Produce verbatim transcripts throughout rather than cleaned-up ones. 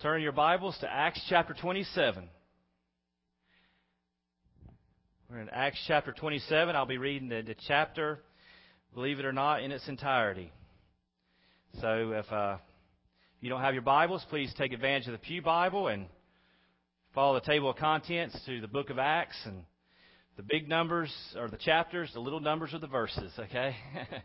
Turn your Bibles to Acts chapter twenty-seven. We're in Acts chapter twenty-seven. I'll be reading the, the chapter, believe it or not, in its entirety. So if uh, you don't have your Bibles, please take advantage of the Pew Bible and follow the table of contents to the book of Acts. And the big numbers are the chapters, the little numbers are the verses, okay?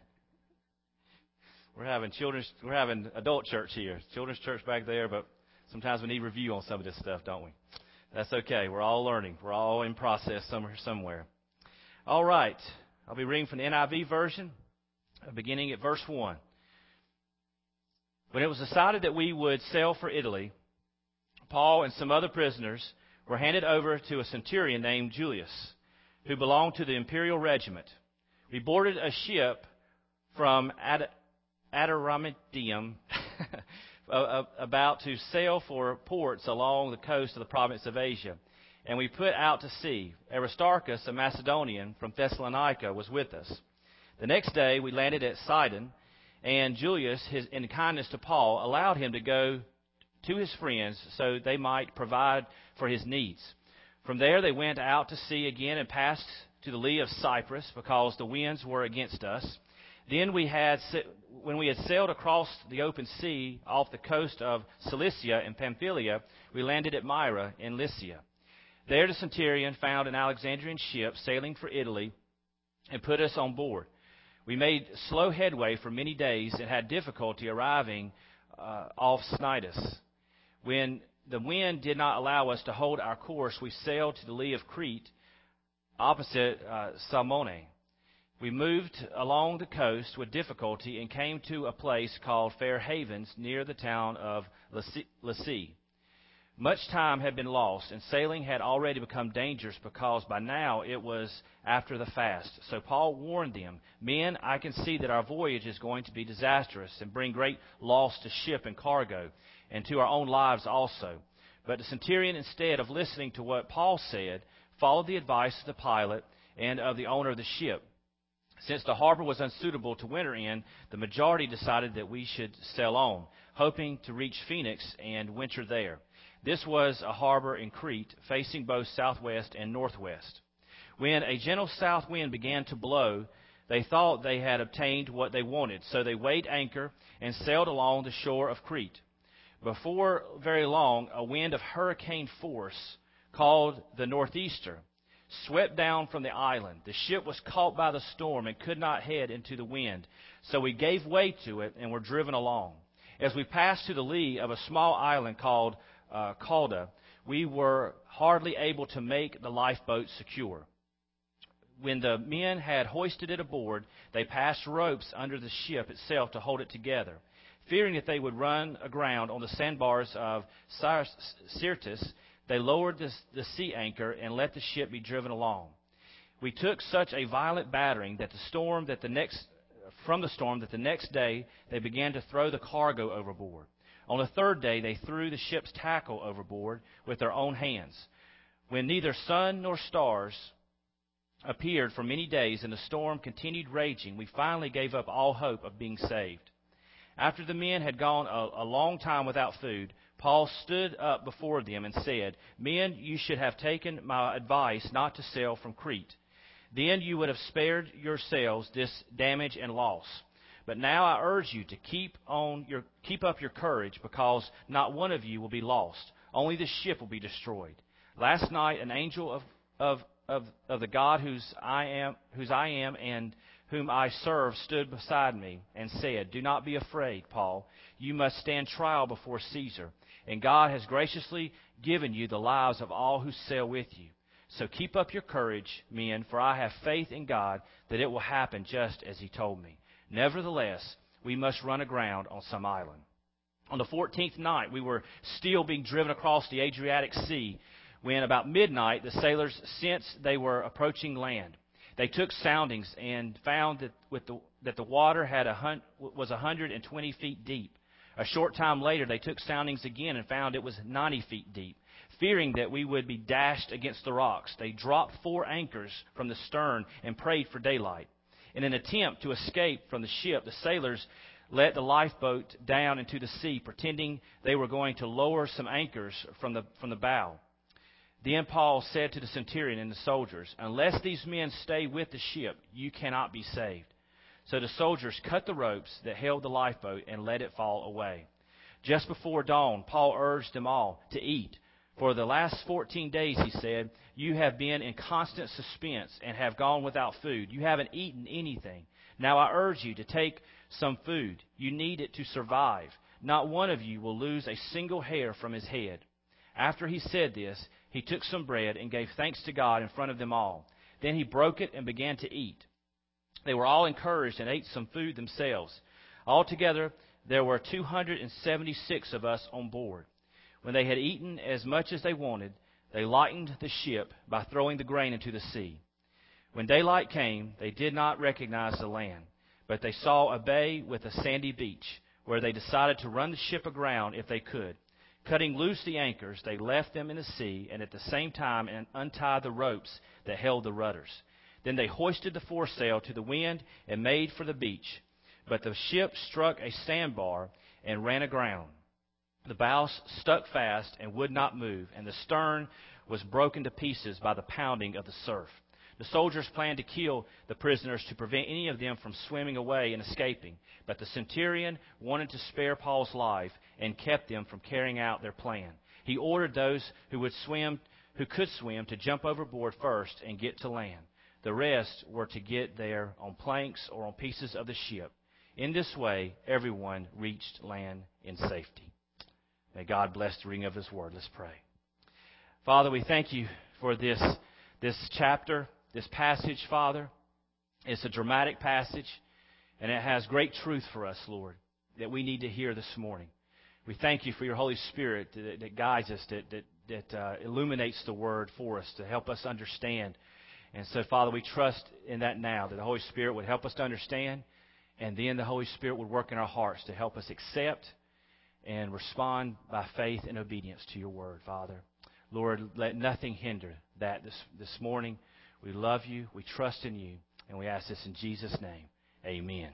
we're having children's, we're having adult church here, children's church back there, but sometimes we need review on some of this stuff, don't we? That's okay. We're all learning. We're all in process somewhere. somewhere. All right. I'll be reading from the N I V version, beginning at verse one. When it was decided that we would sail for Italy, Paul and some other prisoners were handed over to a centurion named Julius, who belonged to the imperial regiment. We boarded a ship from Ad- Adramyttium about to sail for ports along the coast of the province of Asia. And we put out to sea. Aristarchus, a Macedonian from Thessalonica, was with us. The next day we landed at Sidon, and Julius, his, in kindness to Paul, allowed him to go to his friends so they might provide for his needs. From there they went out to sea again and passed to the lee of Cyprus because the winds were against us. Then we had, when we had sailed across the open sea off the coast of Cilicia and Pamphylia, we landed at Myra in Lycia. There the centurion found an Alexandrian ship sailing for Italy and put us on board. We made slow headway for many days and had difficulty arriving uh, off Cnidus. When the wind did not allow us to hold our course, we sailed to the lee of Crete, opposite uh, Salmone. We moved along the coast with difficulty and came to a place called Fair Havens near the town of Lasea. Much time had been lost, and sailing had already become dangerous because by now it was after the fast. So Paul warned them, "Men, I can see that our voyage is going to be disastrous and bring great loss to ship and cargo, and to our own lives also." But the centurion, instead of listening to what Paul said, followed the advice of the pilot and of the owner of the ship. Since the harbor was unsuitable to winter in, the majority decided that we should sail on, hoping to reach Phoenix and winter there. This was a harbor in Crete, facing both southwest and northwest. When a gentle south wind began to blow, they thought they had obtained what they wanted, so they weighed anchor and sailed along the shore of Crete. Before very long, a wind of hurricane force, called the northeaster, swept down from the island. The ship was caught by the storm and could not head into the wind, so we gave way to it and were driven along. As we passed to the lee of a small island called uh, Calda, we were hardly able to make the lifeboat secure. When the men had hoisted it aboard, they passed ropes under the ship itself to hold it together. Fearing that they would run aground on the sandbars of Syrtis, they lowered the, the sea anchor and let the ship be driven along. We took such a violent battering that the storm that the next from the storm that the next day they began to throw the cargo overboard. On the third day they threw the ship's tackle overboard with their own hands. When neither sun nor stars appeared for many days and the storm continued raging, we finally gave up all hope of being saved. After the men had gone a, a long time without food, Paul stood up before them and said, "Men, you should have taken my advice not to sail from Crete. Then you would have spared yourselves this damage and loss. But now I urge you to keep on your keep up your courage, because not one of you will be lost. Only the ship will be destroyed." Last night an angel of of of, of the God whose I am whose I am and whom I serve stood beside me and said, "Do not be afraid, Paul. You must stand trial before Caesar. And God has graciously given you the lives of all who sail with you. So keep up your courage, men, for I have faith in God that it will happen just as He told me. Nevertheless, we must run aground on some island." On the fourteenth night, we were still being driven across the Adriatic Sea when about midnight the sailors sensed they were approaching land. They took soundings and found that, with the, that the water had a hun, was one hundred twenty feet deep. A short time later, they took soundings again and found it was ninety feet deep. Fearing that we would be dashed against the rocks, they dropped four anchors from the stern and prayed for daylight. In an attempt to escape from the ship, the sailors let the lifeboat down into the sea, pretending they were going to lower some anchors from the, from the bow. Then Paul said to the centurion and the soldiers, "Unless these men stay with the ship, you cannot be saved." So the soldiers cut the ropes that held the lifeboat and let it fall away. Just before dawn, Paul urged them all to eat. "For the last fourteen days," he said, "you have been in constant suspense and have gone without food. You haven't eaten anything. Now I urge you to take some food. You need it to survive. Not one of you will lose a single hair from his head." After he said this, he took some bread and gave thanks to God in front of them all. Then he broke it and began to eat. They were all encouraged and ate some food themselves. Altogether, there were two hundred seventy-six of us on board. When they had eaten as much as they wanted, they lightened the ship by throwing the grain into the sea. When daylight came, they did not recognize the land, but they saw a bay with a sandy beach, where they decided to run the ship aground if they could. Cutting loose the anchors, they left them in the sea, and at the same time untied the ropes that held the rudders. Then they hoisted the foresail to the wind and made for the beach. But the ship struck a sandbar and ran aground. The bows stuck fast and would not move, and the stern was broken to pieces by the pounding of the surf. The soldiers planned to kill the prisoners to prevent any of them from swimming away and escaping. But the centurion wanted to spare Paul's life and kept them from carrying out their plan. He ordered those who would swim, who could swim, to jump overboard first and get to land. The rest were to get there on planks or on pieces of the ship. In this way, everyone reached land in safety. May God bless the reading of His Word. Let's pray. Father, we thank you for this, this chapter, this passage, Father. It's a dramatic passage, and it has great truth for us, Lord, that we need to hear this morning. We thank you for your Holy Spirit that, that guides us, that, that, that uh, illuminates the Word for us to help us understand. And so, Father, we trust in that now, that the Holy Spirit would help us to understand, and then the Holy Spirit would work in our hearts to help us accept and respond by faith and obedience to your word, Father. Lord, let nothing hinder that this, this morning. We love you, we trust in you, and we ask this in Jesus' name. Amen.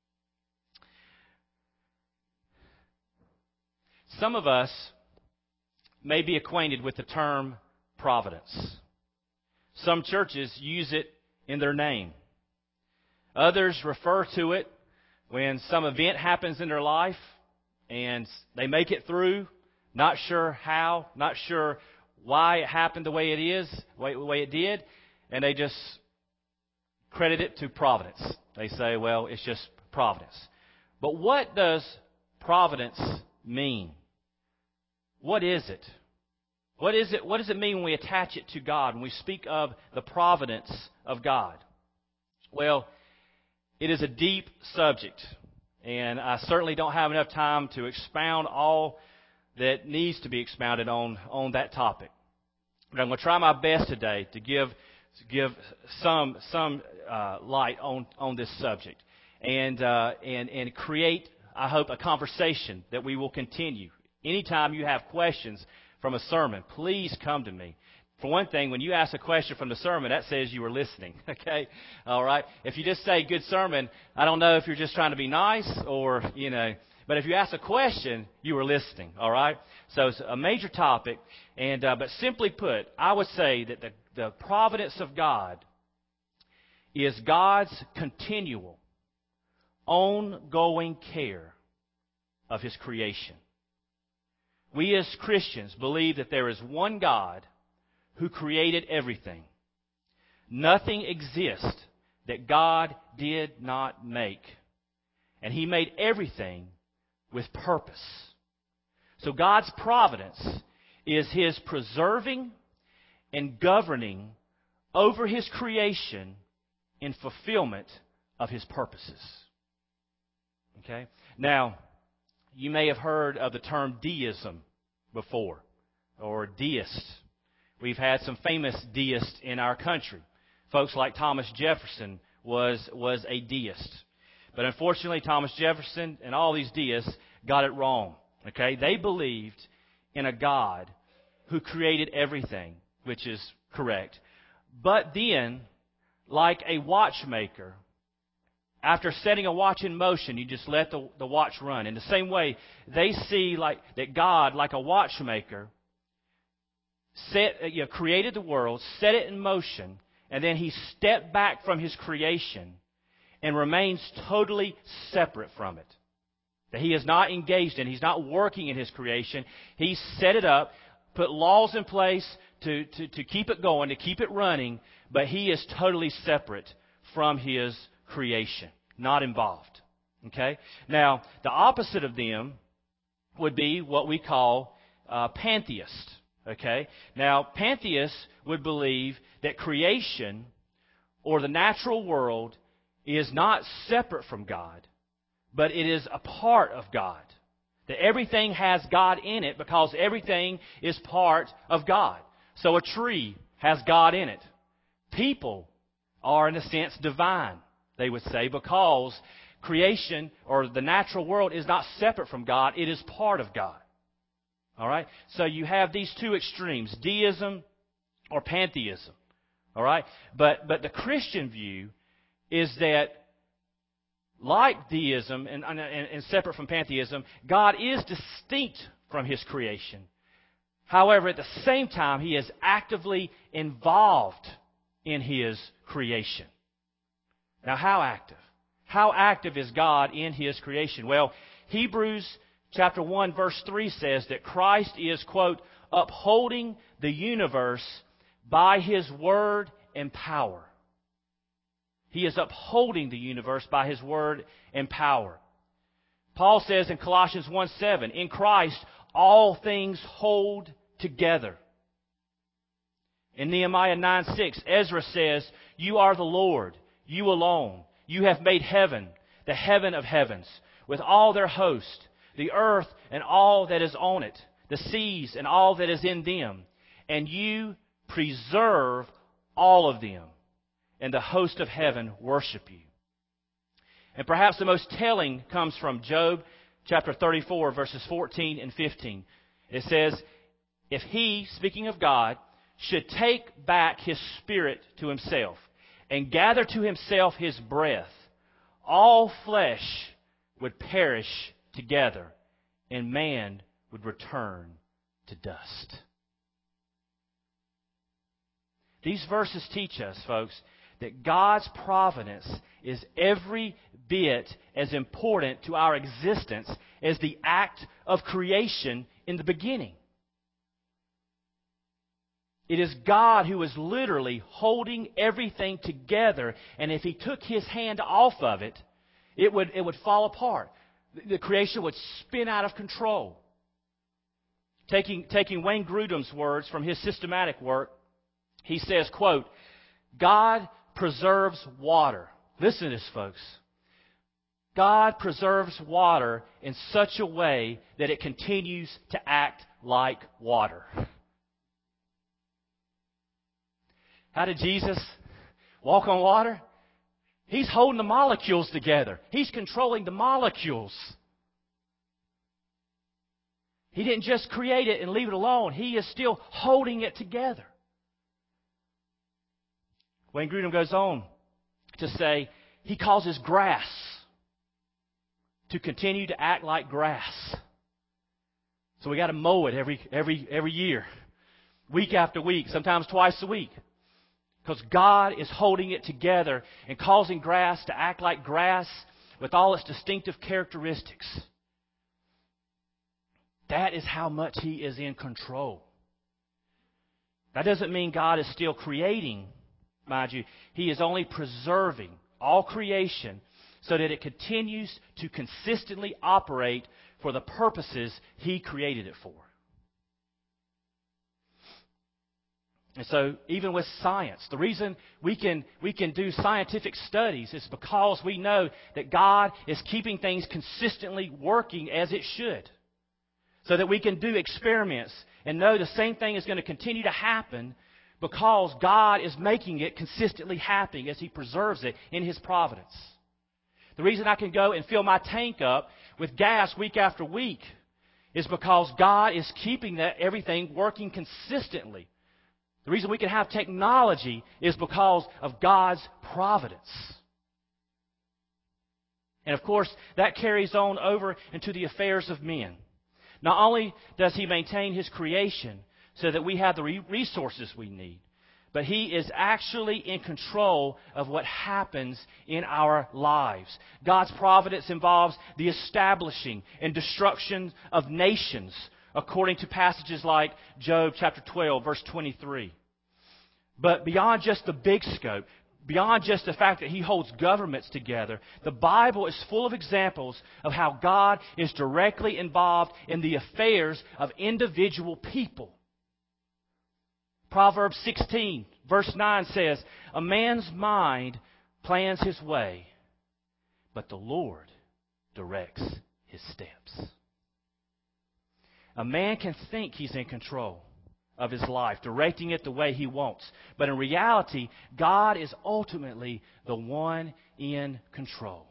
Some of us may be acquainted with the term providence. Some churches use it in their name. Others refer to it when some event happens in their life and they make it through, not sure how, not sure why it happened the way it is, the way it did, and they just credit it to providence. They say, well, it's just providence. But what does providence mean? What is it? What is it? What does it mean when we attach it to God, when we speak of the providence of God? Well, it is a deep subject, and I certainly don't have enough time to expound all that needs to be expounded on, on that topic. But I'm going to try my best today to give to give some some uh, light on, on this subject, and uh, and and create, I hope, a conversation that we will continue. Anytime you have questions from a sermon, please come to me. For one thing, when you ask a question from the sermon, that says you were listening, okay? All right? If you just say, good sermon, I don't know if you're just trying to be nice or, you know, but if you ask a question, you were listening, all right? So it's a major topic, and uh, but simply put, I would say that the, the providence of God is God's continual, ongoing care of His creation. We as Christians believe that there is one God who created everything. Nothing exists that God did not make. And He made everything with purpose. So God's providence is His preserving and governing over His creation in fulfillment of His purposes. Okay? Now, you may have heard of the term deism before, or deist. We've had some famous deists in our country. Folks like Thomas Jefferson was, was a deist. But unfortunately, Thomas Jefferson and all these deists got it wrong. Okay? They believed in a God who created everything, which is correct. But then, like a watchmaker, After setting a watch in motion, you just let the, the watch run. In the same way, they see like that God, like a watchmaker, set, you know, created the world, set it in motion, and then He stepped back from His creation and remains totally separate from it. That He is not engaged in, He's not working in His creation. He set it up, put laws in place to, to, to keep it going, to keep it running, but He is totally separate from His creation, not involved. Okay? Now, the opposite of them would be what we call uh, pantheists. Okay? Now, pantheists would believe that creation or the natural world is not separate from God, but it is a part of God. That everything has God in it because everything is part of God. So a tree has God in it. People are, in a sense, divine, they would say, because creation or the natural world is not separate from God. It is part of God. All right? So you have these two extremes, deism or pantheism. All right? But, but the Christian view is that, like deism and, and, and separate from pantheism, God is distinct from His creation. However, at the same time, He is actively involved in His creation. Now, how active? How active is God in His creation? Well, Hebrews chapter one, verse three says that Christ is, quote, upholding the universe by His word and power. He is upholding the universe by His word and power. Paul says in Colossians one seven, in Christ all things hold together. In Nehemiah nine six, Ezra says, you are the Lord, you alone. You have made heaven, the heaven of heavens, with all their host, the earth and all that is on it, the seas and all that is in them. And you preserve all of them, and the host of heaven worship you. And perhaps the most telling comes from Job chapter thirty-four, verses fourteen and fifteen. It says, if He, speaking of God, should take back His spirit to Himself and gather to Himself His breath, all flesh would perish together, and man would return to dust. These verses teach us, folks, that God's providence is every bit as important to our existence as the act of creation in the beginning. It is God who is literally holding everything together, and if He took His hand off of it, it would, it would fall apart. The creation would spin out of control. Taking, taking Wayne Grudem's words from his systematic work, he says, quote, God preserves water. Listen to this, folks. God preserves water in such a way that it continues to act like water. How did Jesus walk on water? He's holding the molecules together. He's controlling the molecules. He didn't just create it and leave it alone. He is still holding it together. Wayne Grudem goes on to say, He causes grass to continue to act like grass. So we got to mow it every every every year, week after week, sometimes twice a week. Because God is holding it together and causing grass to act like grass with all its distinctive characteristics. That is how much He is in control. That doesn't mean God is still creating, mind you. He is only preserving all creation so that it continues to consistently operate for the purposes He created it for. And so, even with science, the reason we can we can do scientific studies is because we know that God is keeping things consistently working as it should. So that we can do experiments and know the same thing is going to continue to happen because God is making it consistently happen as He preserves it in His providence. The reason I can go and fill my tank up with gas week after week is because God is keeping that everything working consistently. The reason we can have technology is because of God's providence. And of course, that carries on over into the affairs of men. Not only does He maintain His creation so that we have the resources we need, but He is actually in control of what happens in our lives. God's providence involves the establishing and destruction of nations, according to passages like Job chapter twelve, verse twenty-three. But beyond just the big scope, beyond just the fact that He holds governments together, the Bible is full of examples of how God is directly involved in the affairs of individual people. Proverbs sixteen, verse nine says, "A man's mind plans his way, but the Lord directs his steps." A man can think he's in control of his life, directing it the way he wants. But in reality, God is ultimately the one in control.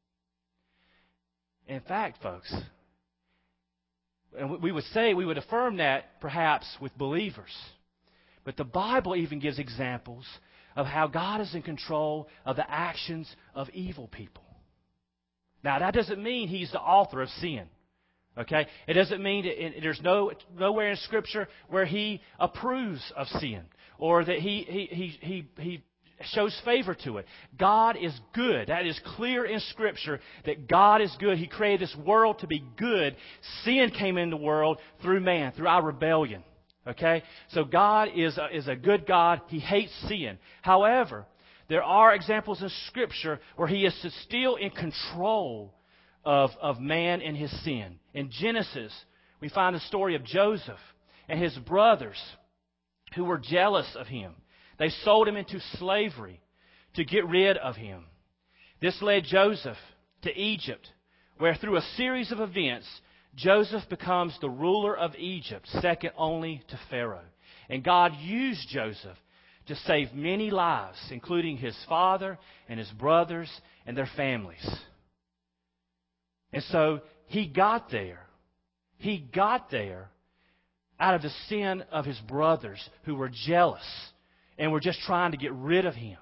In fact, folks, and we would say, we would affirm that perhaps with believers. But the Bible even gives examples of how God is in control of the actions of evil people. Now, that doesn't mean He's the author of sin. Okay? It doesn't mean that it, there's no nowhere in Scripture where He approves of sin or that He He He He, he shows favor to it. God is good. That is clear in Scripture that God is good. He created this world to be good. Sin came into the world through man, through our rebellion. Okay? So God is a, is a good God. He hates sin. However, there are examples in Scripture where He is still in control of, of man and his sin. In Genesis, we find the story of Joseph and his brothers who were jealous of him. They sold him into slavery to get rid of him. This led Joseph to Egypt, where through a series of events, Joseph becomes the ruler of Egypt, second only to Pharaoh. And God used Joseph to save many lives, including his father and his brothers and their families. And so he got there. He got there out of the sin of his brothers who were jealous and were just trying to get rid of him.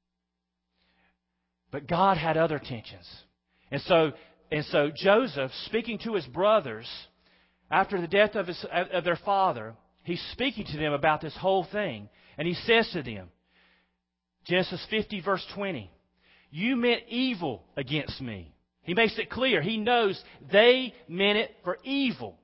But God had other intentions. And so And so Joseph, speaking to his brothers after the death of, his, of their father, he's speaking to them about this whole thing. And he says to them, Genesis fifty, verse twenty, "You meant evil against me." He makes it clear. He knows they meant it for evil.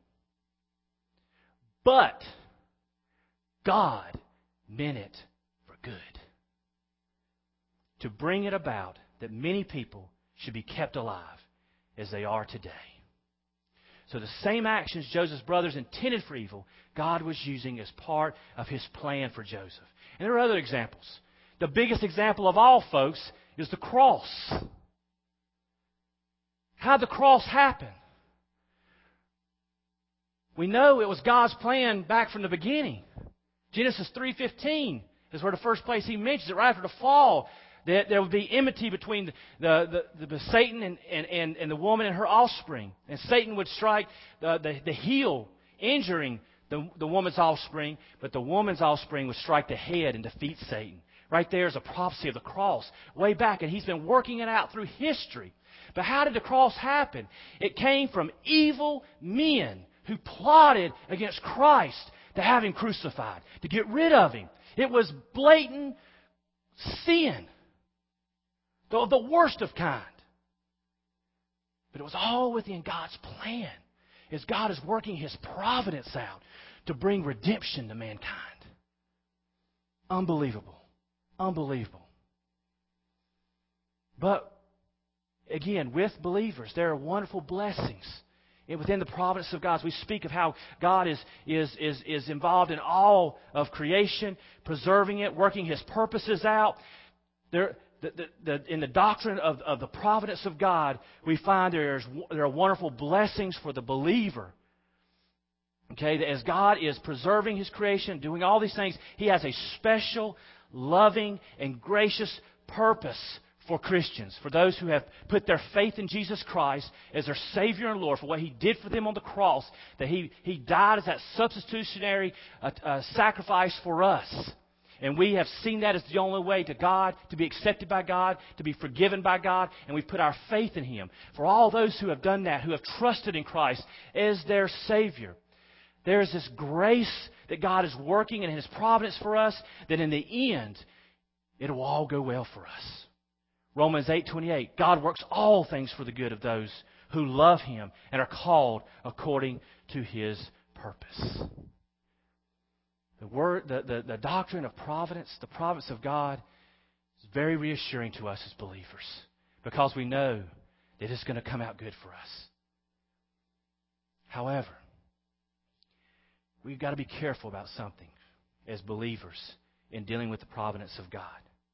But God meant it for good, to bring it about that many people should be kept alive as they are today. So the same actions Joseph's brothers intended for evil, God was using as part of His plan for Joseph. And there are other examples. The biggest example of all, folks, is the cross. How did the cross happen? We know it was God's plan back from the beginning. Genesis three fifteen is where the first place He mentions it, right after the fall. That there would be enmity between the, the, the Satan and, and, and the woman and her offspring. And Satan would strike the, the, the heel, injuring the, the woman's offspring, but the woman's offspring would strike the head and defeat Satan. Right there is a prophecy of the cross way back, and He's been working it out through history. But how did the cross happen? It came from evil men who plotted against Christ to have Him crucified, to get rid of Him. It was blatant sin. The, the worst of kind. But it was all within God's plan, as God is working His providence out to bring redemption to mankind. Unbelievable. Unbelievable. But, again, with believers, there are wonderful blessings within the providence of God. We speak of how God is, is, is, is involved in all of creation, preserving it, working His purposes out. There The, the, the, in the doctrine of, of the providence of God, we find there's, there are wonderful blessings for the believer. Okay, that as God is preserving His creation, doing all these things, He has a special, loving, and gracious purpose for Christians, for those who have put their faith in Jesus Christ as their Savior and Lord, for what He did for them on the cross, that He, he died as that substitutionary uh, uh, sacrifice for us. And we have seen that as the only way to God, to be accepted by God, to be forgiven by God, and we've put our faith in Him. For all those who have done that, who have trusted in Christ as their Savior, there is this grace that God is working in His providence for us, that in the end, it will all go well for us. Romans eight twenty-eight, God works all things for the good of those who love Him and are called according to His purpose. The word, the, the, the doctrine of providence, the providence of God, is very reassuring to us as believers because we know that it's going to come out good for us. However, we've got to be careful about something as believers in dealing with the providence of God.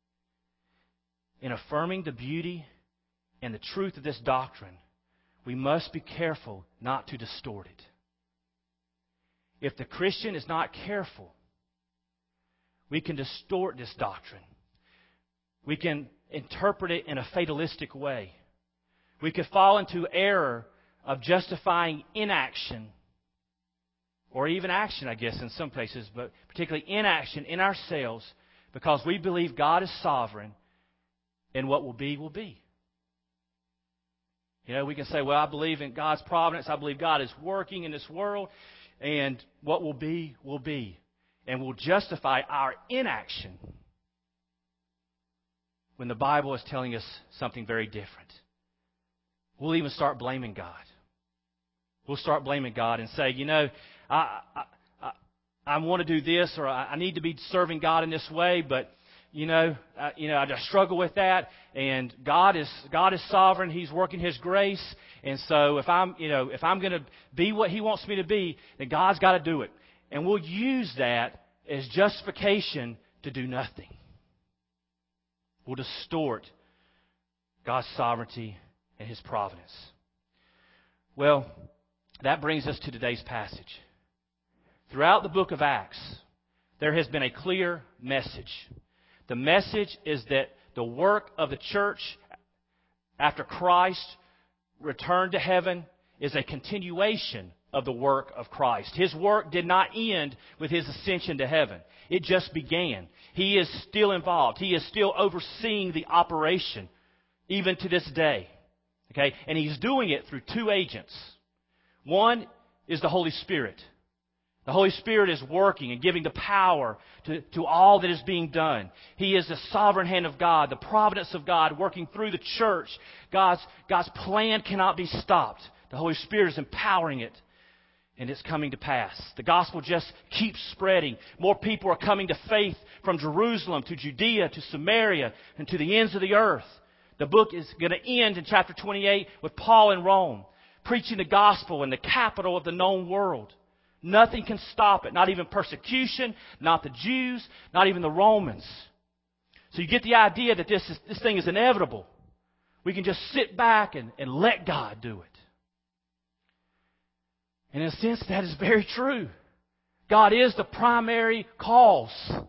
In affirming the beauty and the truth of this doctrine, we must be careful not to distort it. If the Christian is not careful, we can distort this doctrine. We can interpret it in a fatalistic way. We could fall into error of justifying inaction, or even action, I guess, in some places, but particularly inaction in ourselves, because we believe God is sovereign and what will be, will be. You know, we can say, well, I believe in God's providence. I believe God is working in this world. And what will be, will be. And we'll justify our inaction when the Bible is telling us something very different. We'll even start blaming God. We'll start blaming God and say, you know, I I, I, I want to do this, or I, I need to be serving God in this way, but you know, uh, you know, I just struggle with that. And God is God is sovereign; He's working His grace. And so, if I'm, you know, if I'm going to be what He wants me to be, then God's got to do it. And we'll use that as justification to do nothing. We'll distort God's sovereignty and His providence. Well, that brings us to today's passage. Throughout the book of Acts, there has been a clear message. The message is that the work of the church after Christ returned to heaven is a continuation of the work of Christ. His work did not end with His ascension to heaven. It just began. He is still involved. He is still overseeing the operation, even to this day. Okay? And He's doing it through two agents. One is the Holy Spirit. The Holy Spirit is working and giving the power to, to all that is being done. He is the sovereign hand of God, the providence of God working through the church. God's, God's plan cannot be stopped. The Holy Spirit is empowering it, and it's coming to pass. The gospel just keeps spreading. More people are coming to faith from Jerusalem to Judea to Samaria and to the ends of the earth. The book is going to end in chapter twenty-eight with Paul in Rome, preaching the gospel in the capital of the known world. Nothing can stop it. Not even persecution, not the Jews, not even the Romans. So you get the idea that this is, this thing is inevitable. We can just sit back and, and let God do it. And in a sense, that is very true. God is the primary cause.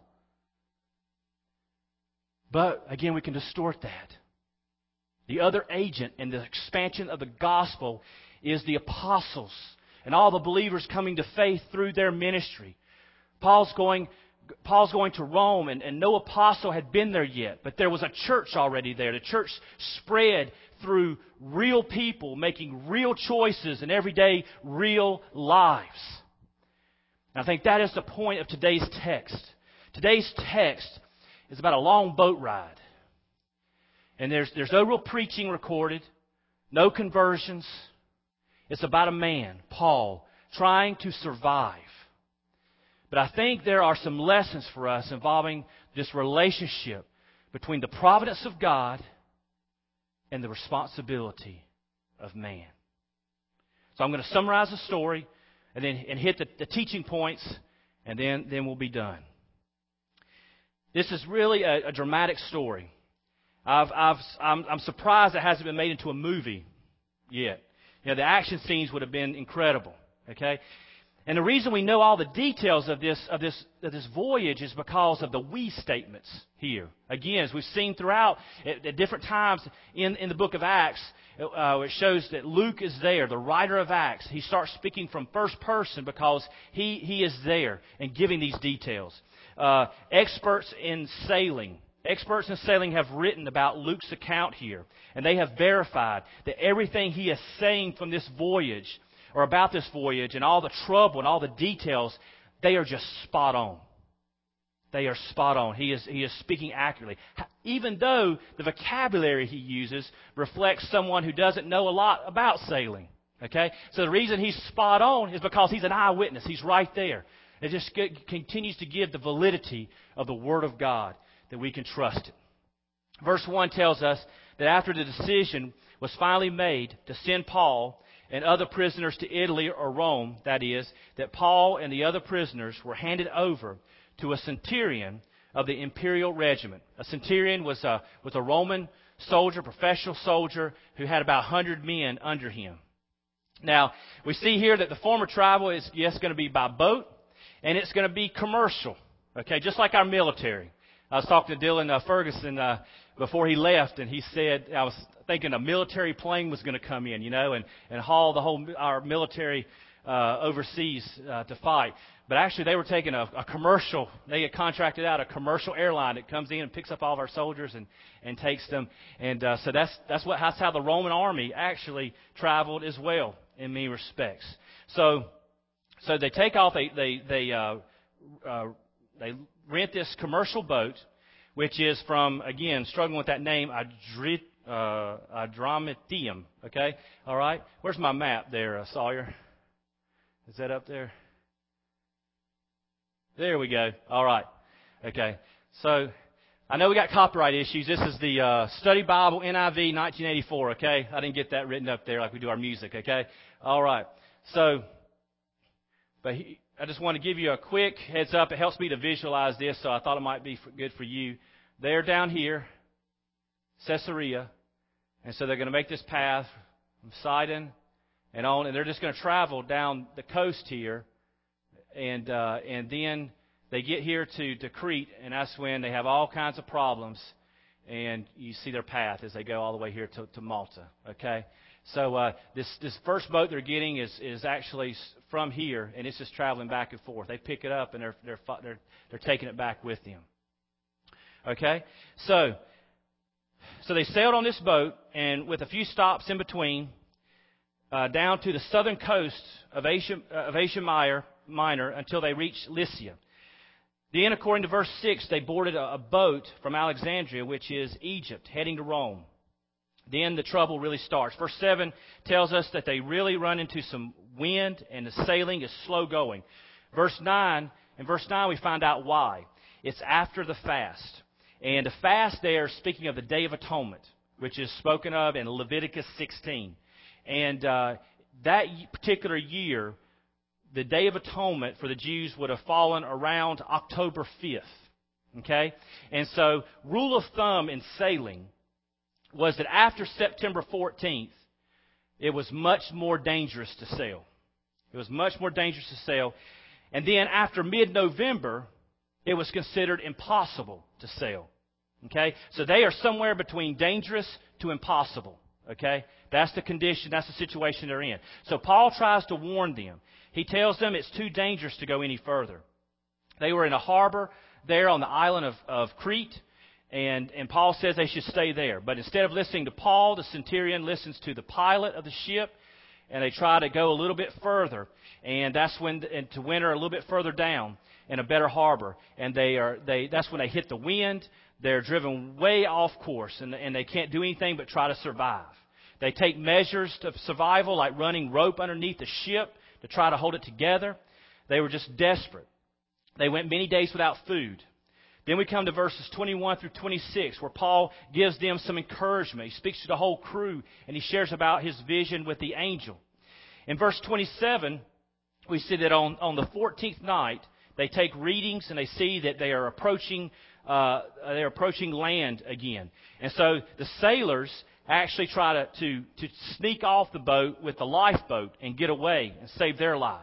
But, again, we can distort that. The other agent in the expansion of the gospel is the apostles and all the believers coming to faith through their ministry. Paul's going, Paul's going to Rome, and, and no apostle had been there yet, but there was a church already there. The church spread through real people making real choices and everyday real lives. And I think that is the point of today's text. Today's text is about a long boat ride. And there's, there's no real preaching recorded, no conversions. It's about a man, Paul, trying to survive. But I think there are some lessons for us involving this relationship between the providence of God and the responsibility of man. So I'm going to summarize the story and then and hit the, the teaching points, and then, then we'll be done. This is really a, a dramatic story. I've, I've, I'm, I'm surprised it hasn't been made into a movie yet. You know, the action scenes would have been incredible. Okay, And the reason we know all the details of this of this of this voyage is because of the we statements here. Again, as we've seen throughout at, at different times in, in the book of Acts, uh, it shows that Luke is there, the writer of Acts. He starts speaking from first person because he, he is there and giving these details. Uh, experts in sailing. Experts in sailing have written about Luke's account here, and they have verified that everything he is saying from this voyage or about this voyage and all the trouble and all the details, they are just spot on. They are spot on. He is, he is speaking accurately. Even though the vocabulary he uses reflects someone who doesn't know a lot about sailing. Okay? So the reason he's spot on is because he's an eyewitness. He's right there. It just continues to give the validity of the Word of God, that we can trust it. Verse one tells us that after the decision was finally made to send Paul and other prisoners to Italy or Rome, that is, that Paul and the other prisoners were handed over to a centurion of the imperial regiment. A centurion was a, was a Roman soldier, professional soldier, who had about one hundred men under him. Now, we see here that the former travel is, yes, going to be by boat, and it's going to be commercial, okay, just like our military. I was talking to Dylan uh, Ferguson uh, before he left, and he said, I was thinking a military plane was going to come in, you know, and, and haul the whole our military uh, overseas uh, to fight. But actually, they were taking a, a commercial. They had contracted out a commercial airline that comes in and picks up all of our soldiers and, and takes them. And uh, so that's that's what that's how the Roman army actually traveled as well in many respects. So so they take off. They they they uh, uh, they rent this commercial boat, which is from, again, struggling with that name, Adrit, uh, Adramyttium. Okay, all right. Where's my map there, uh, Sawyer? Is that up there? There we go. All right. Okay. So I know we got copyright issues. This is the uh, Study Bible N I V nineteen eighty-four. Okay. I didn't get that written up there like we do our music. Okay. All right. So, but he, I just want to give you a quick heads up. It helps me to visualize this, so I thought it might be good for you. They're down here, Caesarea, and so they're going to make this path from Sidon and on, and they're just going to travel down the coast here. And uh, and then they get here to, to Crete, and that's when they have all kinds of problems. And you see their path as they go all the way here to, to Malta. Okay, so uh, this this first boat they're getting is, is actually from here, and it's just traveling back and forth. They pick it up, and they're they're they're they're taking it back with them. Okay, so so they sailed on this boat, and with a few stops in between, uh, down to the southern coast of Asia uh, of Asia Minor. Minor until they reached Lycia. Then, according to verse six, they boarded a, a boat from Alexandria, which is Egypt, heading to Rome. Then the trouble really starts. Verse seven tells us that they really run into some wind and the sailing is slow going. Verse nine, in verse nine we find out why. It's after the fast. And the fast there is speaking of the Day of Atonement, which is spoken of in Leviticus sixteen. And uh, that particular year, the Day of Atonement for the Jews would have fallen around October fifth. Okay? And so, rule of thumb in sailing was that after September fourteenth, it was much more dangerous to sail. It was much more dangerous to sail. And then after mid-November, it was considered impossible to sail. Okay? So they are somewhere between dangerous to impossible. Okay? That's the condition, that's the situation they're in. So Paul tries to warn them. He tells them it's too dangerous to go any further. They were in a harbor there on the island of, of Crete, and, and Paul says they should stay there. But instead of listening to Paul, the centurion listens to the pilot of the ship, and they try to go a little bit further. And that's when, and to winter a little bit further down in a better harbor. And they are, they, that's when they hit the wind. They're driven way off course, and, and they can't do anything but try to survive. They take measures of survival, like running rope underneath the ship to try to hold it together. They were just desperate. They went many days without food. Then we come to verses twenty-one through twenty-six, where Paul gives them some encouragement. He speaks to the whole crew, and he shares about his vision with the angel. In verse twenty-seven, we see that on, on the fourteenth night, they take readings, and they see that they are approaching uh, they're approaching land again. And so the sailors actually try to, to, to sneak off the boat with the lifeboat and get away and save their lives.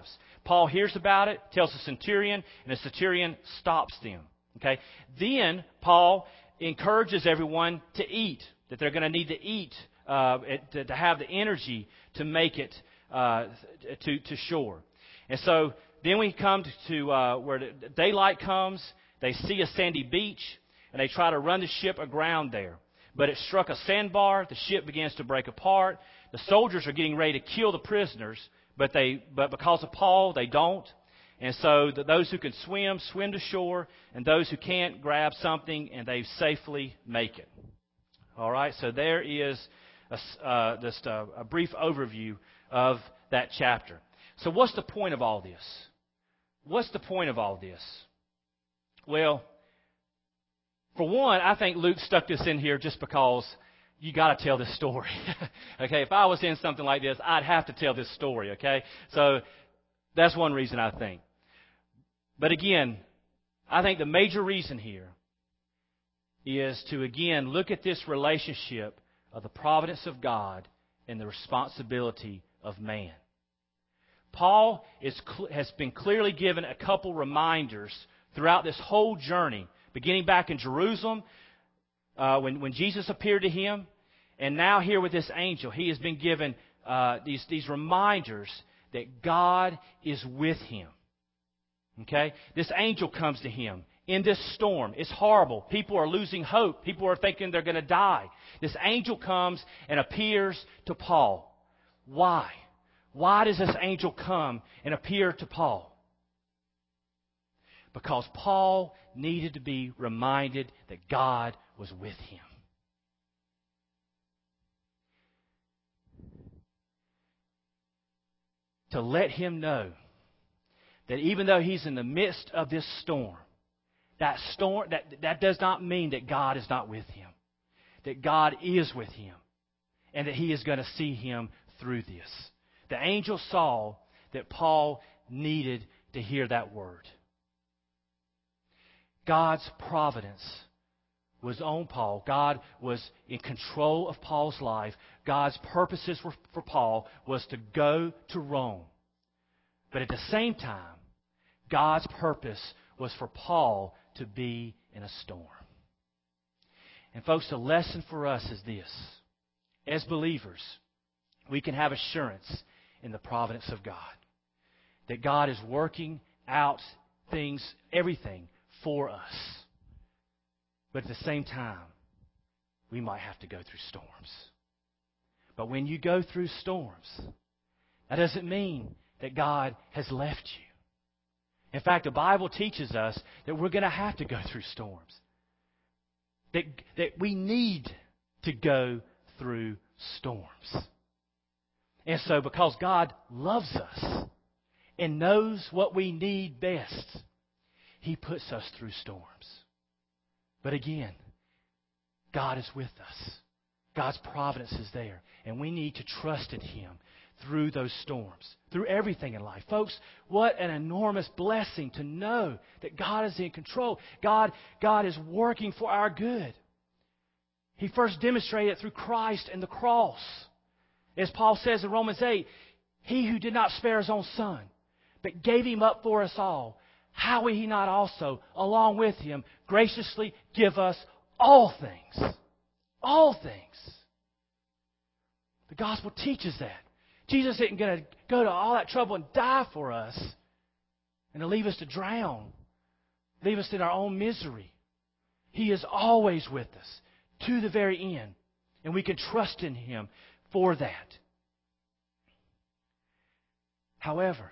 Paul hears about it, tells the centurion, and the centurion stops them. Okay? Then Paul encourages everyone to eat, that they're going to need to eat uh, to, to have the energy to make it uh, to, to shore. And so then we come to, to uh, where the daylight comes. They see a sandy beach, and they try to run the ship aground there. But it struck a sandbar. The ship begins to break apart. The soldiers are getting ready to kill the prisoners, but they but because of Paul, they don't. And so the, those who can swim, swim to shore, and those who can't, grab something, and they safely make it. All right, so there is a, uh, just a, a brief overview of that chapter. So what's the point of all this? What's the point of all this? Well, for one, I think Luke stuck this in here just because you got to tell this story. Okay, if I was in something like this, I'd have to tell this story, okay? So that's one reason I think. But again, I think the major reason here is to, again, look at this relationship of the providence of God and the responsibility of man. Paul is, has been clearly given a couple reminders throughout this whole journey, beginning back in Jerusalem uh, when, when Jesus appeared to him, and now here with this angel. He has been given uh, these, these reminders that God is with him. Okay? This angel comes to him in this storm. It's horrible. People are losing hope. People are thinking they're going to die. This angel comes and appears to Paul. Why? Why does this angel come and appear to Paul? Because Paul needed to be reminded that God was with him. To let him know that even though he's in the midst of this storm, that storm that, that does not mean that God is not with him. That God is with him. And that he is going to see him through this. The angel saw that Paul needed to hear that word. God's providence was on Paul. God was in control of Paul's life. God's purposes for, for Paul was to go to Rome. But at the same time, God's purpose was for Paul to be in a storm. And folks, the lesson for us is this. As believers, we can have assurance in the providence of God. That God is working out things, everything for us. But at the same time, we might have to go through storms. But when you go through storms, that doesn't mean that God has left you. In fact, the Bible teaches us that we're going to have to go through storms. That, that we need to go through storms. And so because God loves us and knows what we need best, He puts us through storms. But again, God is with us. God's providence is there. And we need to trust in Him through those storms, through everything in life. Folks, what an enormous blessing to know that God is in control. God, God is working for our good. He first demonstrated it through Christ and the cross. As Paul says in Romans eight, He who did not spare His own Son, but gave Him up for us all, how will He not also, along with Him, graciously give us all things? All things. The gospel teaches that. Jesus isn't going to go to all that trouble and die for us and to leave us to drown, leave us in our own misery. He is always with us to the very end, and we can trust in Him for that. However,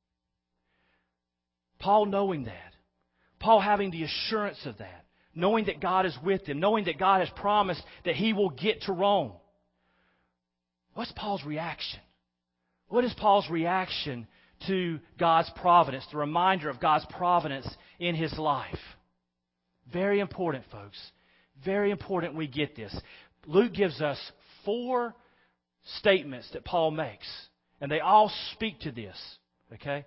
Paul knowing that, Paul having the assurance of that, knowing that God is with him, knowing that God has promised that he will get to Rome, what's Paul's reaction? What is Paul's reaction to God's providence, the reminder of God's providence in his life? Very important, folks. Very important we get this. Luke gives us four statements that Paul makes, and they all speak to this. Okay?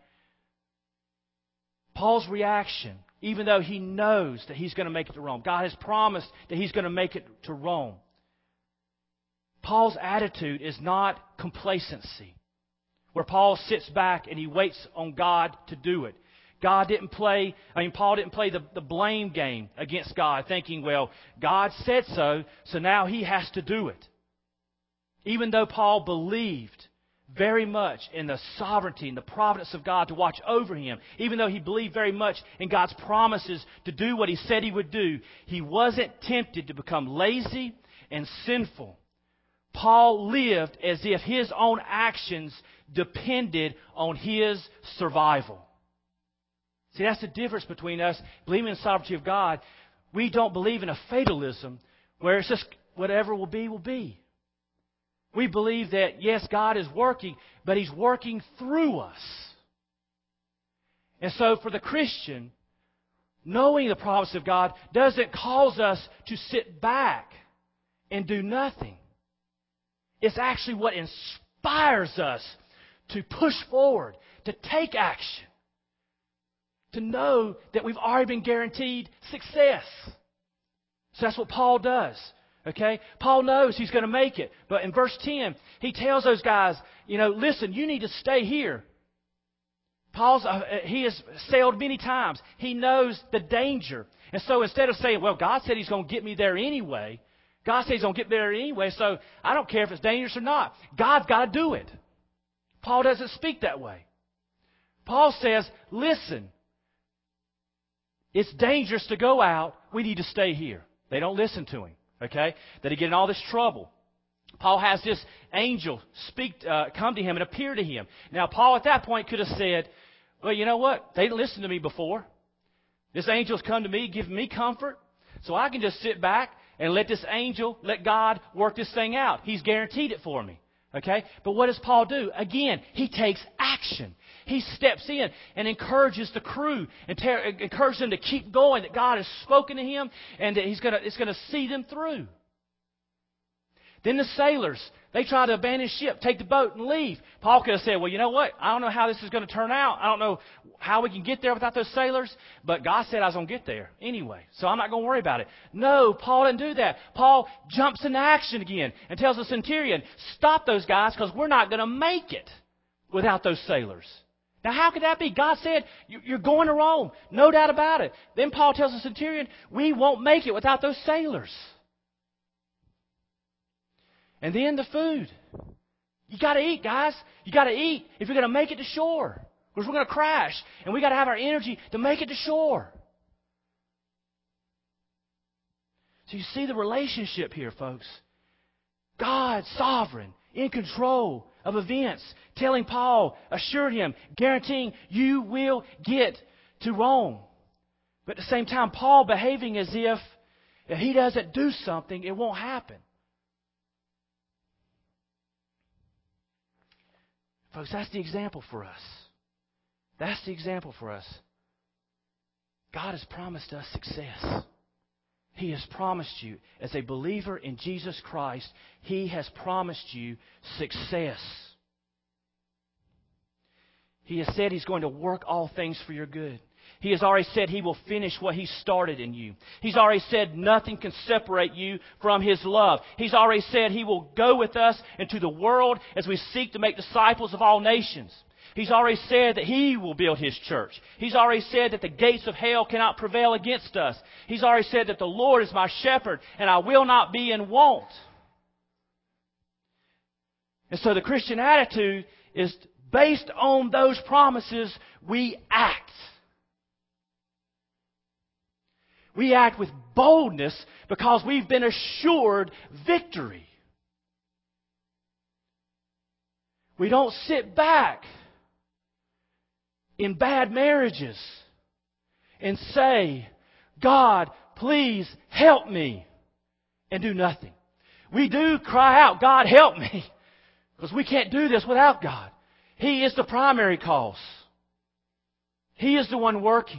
Paul's reaction, even though he knows that he's going to make it to Rome, God has promised that he's going to make it to Rome. Paul's attitude is not complacency. where Paul sits back and he waits on God to do it. God didn't play, I mean, Paul didn't play the, the blame game against God, thinking, well, God said so, so now he has to do it. Even though Paul believed very much in the sovereignty and the providence of God to watch over him, even though he believed very much in God's promises to do what he said he would do, he wasn't tempted to become lazy and sinful. Paul lived as if his own actions depended on his survival. See, that's the difference between us believing in the sovereignty of God. We don't believe in a fatalism where it's just whatever will be, will be. We believe that, yes, God is working, but He's working through us. And so for the Christian, knowing the promise of God doesn't cause us to sit back and do nothing. It's actually what inspires us to push forward, to take action, to know that we've already been guaranteed success. So that's what Paul does. Okay? Paul knows he's going to make it. But in verse ten, he tells those guys, you know, listen, you need to stay here. Paul's, uh, he has sailed many times. He knows the danger. And so instead of saying, well, God said He's going to get me there anyway, God said He's going to get me there anyway, so I don't care if it's dangerous or not. God's got to do it. Paul doesn't speak that way. Paul says, listen, it's dangerous to go out. We need to stay here. They don't listen to him. Okay? That he get in all this trouble. Paul has this angel speak, uh, come to him and appear to him. Now, Paul at that point could have said, well, you know what? They didn't listen to me before. This angel's come to me, giving me comfort. So I can just sit back and let this angel, let God work this thing out. He's guaranteed it for me. Okay? But what does Paul do? Again, he takes action. He steps in and encourages the crew and ter- encourages them to keep going, that God has spoken to him and that he's gonna, it's going to see them through. Then the sailors, they try to abandon ship, take the boat and leave. Paul could have said, well, you know what? I don't know how this is going to turn out. I don't know how we can get there without those sailors, but God said I was going to get there anyway, so I'm not going to worry about it. No, Paul didn't do that. Paul jumps into action again and tells the centurion, stop those guys because we're not going to make it without those sailors. Now, how could that be? God said, you're going to Rome. No doubt about it. Then Paul tells the centurion, we won't make it without those sailors. And then the food. You got to eat, guys. You got to eat if you're going to make it to shore. Because we're going to crash. And we got to have our energy to make it to shore. So you see the relationship here, folks. God, sovereign, in control of events, telling Paul, assured him, guaranteeing you will get to Rome. But at the same time, Paul behaving as if if he doesn't do something, it won't happen. Folks, that's the example for us. That's the example for us. God has promised us success. He has promised you, as a believer in Jesus Christ, He has promised you success. He has said He's going to work all things for your good. He has already said He will finish what He started in you. He's already said nothing can separate you from His love. He's already said He will go with us into the world as we seek to make disciples of all nations. He's already said that He will build His church. He's already said that the gates of hell cannot prevail against us. He's already said that the Lord is my shepherd and I will not be in want. And so the Christian attitude is based on those promises, we act. We act with boldness because we've been assured victory. We don't sit back in bad marriages and say, God, please help me, and do nothing. We do cry out, God, help me, because we can't do this without God. He is the primary cause. He is the one working.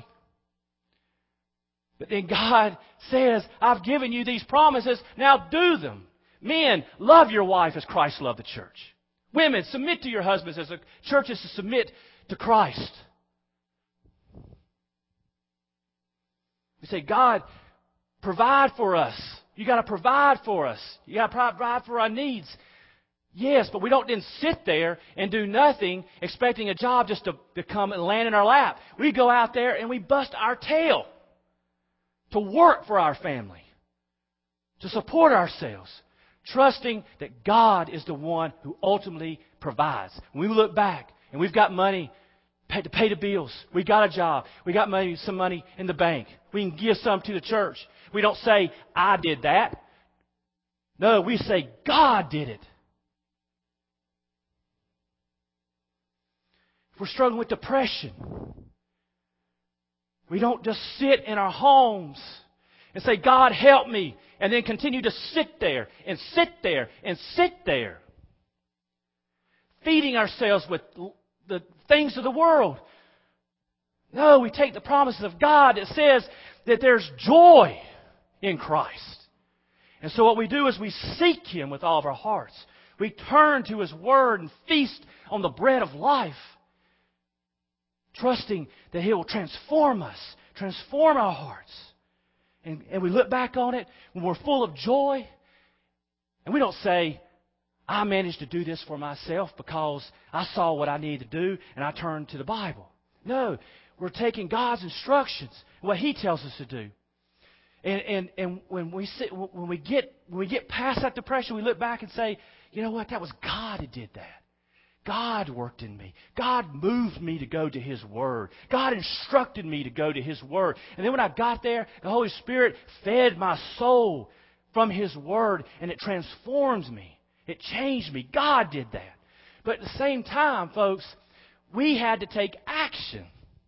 But then God says, I've given you these promises, now do them. Men, love your wife as Christ loved the church. Women, submit to your husbands as the church is to submit to Christ. We say, God, provide for us. You got to provide for us. You got to provide for our needs. Yes, but we don't then sit there and do nothing expecting a job just to, to come and land in our lap. We go out there and we bust our tail to work for our family, to support ourselves, trusting that God is the one who ultimately provides. When we look back and we've got money pay, to pay the bills, we got a job, we got money, some money in the bank, we can give some to the church. We don't say, I did that. No, we say, God did it. If we're struggling with depression, we don't just sit in our homes and say, God, help me, and then continue to sit there and sit there and sit there, feeding ourselves with the things of the world. No, we take the promises of God that says that there's joy in Christ. And so what we do is we seek Him with all of our hearts. We turn to His Word and feast on the bread of life, trusting that He will transform us, transform our hearts. And, and we look back on it when we're full of joy. And we don't say, I managed to do this for myself because I saw what I needed to do and I turned to the Bible. No, we're taking God's instructions, what He tells us to do. And, and, and when we sit, when we get when we get past that depression, we look back and say, you know what, that was God who did that. God worked in me. God moved me to go to His Word. God instructed me to go to His Word. And then when I got there, the Holy Spirit fed my soul from His Word, and it transforms me. It changed me. God did that. But at the same time, folks, we had to take action.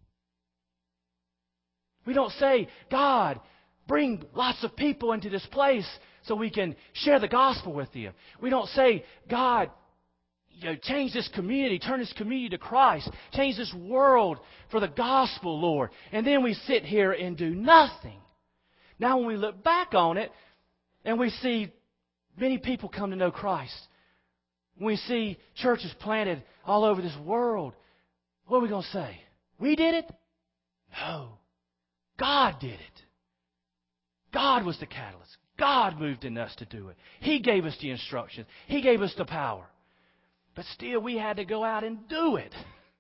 We don't say, God, bring lots of people into this place so we can share the gospel with them. We don't say, God, you know, change this community, turn this community to Christ, change this world for the gospel, Lord. And then we sit here and do nothing. Now when we look back on it and we see many people come to know Christ, when we see churches planted all over this world, what are we going to say? We did it? No. God did it. God was the catalyst. God moved in us to do it. He gave us the instructions. He gave us the power. But still, we had to go out and do it.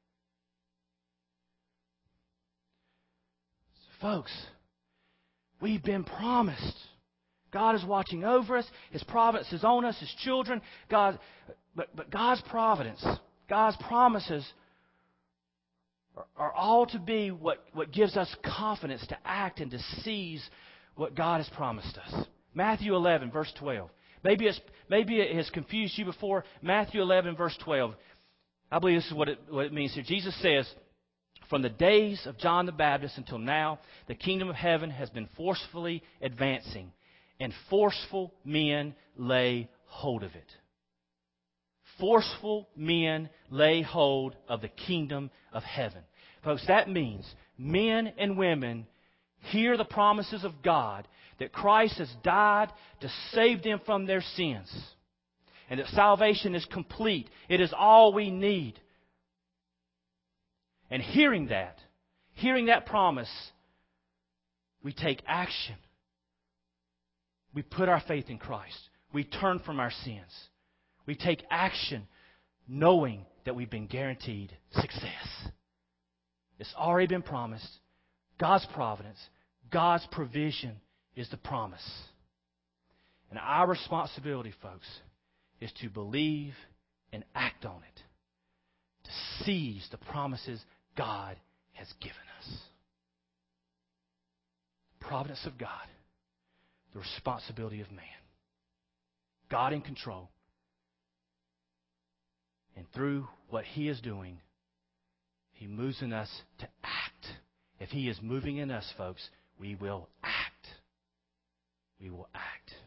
So folks, we've been promised. God is watching over us. His providence is on us, His children. God, but, but God's providence, God's promises are, are all to be what, what gives us confidence to act and to seize what God has promised us. Matthew eleven, verse twelve. Maybe it's maybe it has confused you before. Matthew eleven, verse twelve. I believe this is what it, what it means here. Jesus says, from the days of John the Baptist until now, the kingdom of heaven has been forcefully advancing, and forceful men lay hold of it. Forceful men lay hold of the kingdom of heaven. Folks, that means men and women hear the promises of God that Christ has died to save them from their sins, and that salvation is complete. It is all we need. And hearing that, hearing that promise, we take action. We put our faith in Christ. We turn from our sins. We take action knowing that we've been guaranteed success. It's already been promised. God's providence, God's provision is the promise. And our responsibility, folks, is to believe and act on it, to seize the promises God has given us. The providence of God, the responsibility of man. God in control. And through what He is doing, He moves in us to act. If He is moving in us, folks, we will act. We will act.